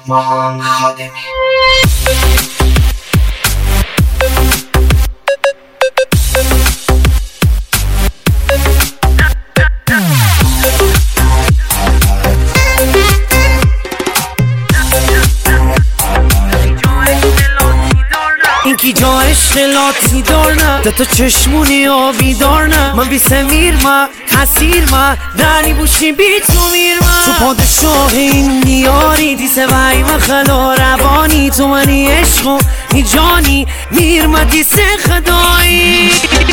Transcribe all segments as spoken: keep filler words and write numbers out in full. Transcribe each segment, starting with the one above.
ماهان خادمی. اینکی جا عشق لاتی دار نه، ده تا چشمونی آبی دار نه. من بی سمیر ما کسیر ما دنی بوشی بی تو میر ما. تو پادشاه این دیاری دیسه وی ما خلا روانی. تو منی عشق و نی جانی میر ما دیسه خدایی.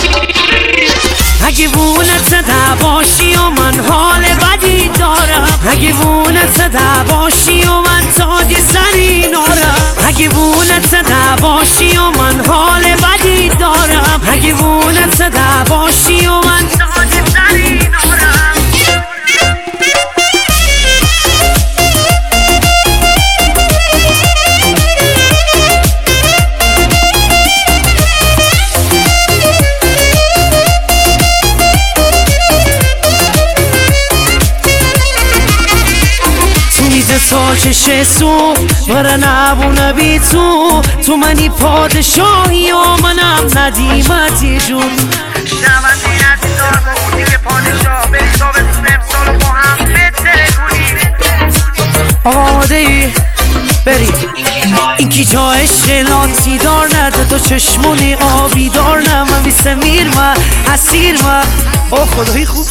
اگه وونت زده باشی و من حال بدی دارم. اگه وونت زده باشی و من تاج سری نارم. اگه وونت زده باشی و من حال بدی دارم. اگه وونت زده باشی و من تاج سری نارم. ساچش سو برا نبونه بی تو. تو منی پادشاهی و منم ندیمتی جون. شونده نزی دار بودی که پادشاه به حساب تو امسال با هم بتره کنی. آماده ای بری اینکی جا عشق لاتی دار نده. تو چشمونی آبی دار نه. من بی سمیر من اسیر من. آه خدایی خوب